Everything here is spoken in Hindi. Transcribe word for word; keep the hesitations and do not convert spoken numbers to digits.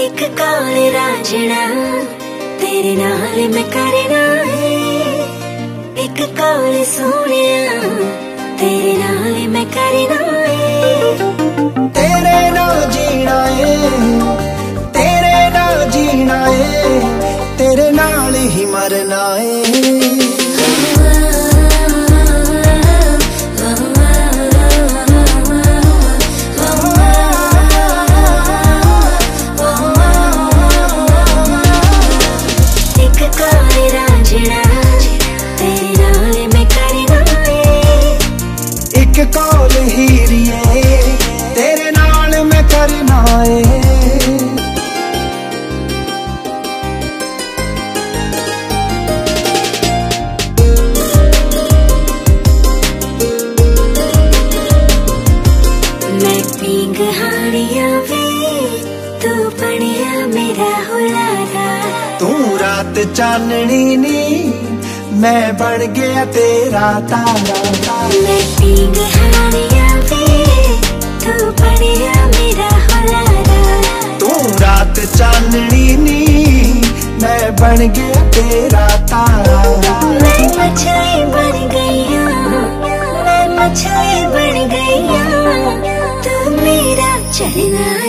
एक काले रांझणा तेरे नाल मैं करना है, एक काले सोनिया तेरे नाल मैं करना है। तेरे नाल जीना है, तेरे नाल जीना है, तेरे नाल ही मरना है। एक कॉल हीरिए तेरे नाल मैं करना है। मैं पींग हारिया वे तू बनिया मेरा हुलारा, तू रात चाननी नी मैं बन गया तेरा तारा। मैं पींग हारिया वे तू बनिया मेरा हुलारा, तू रात चाननी नी मैं बन गया तेरा तारा। मैं मछली बन गई हूँ, मैं मछली बन गई हूँ, तू मेरा चलना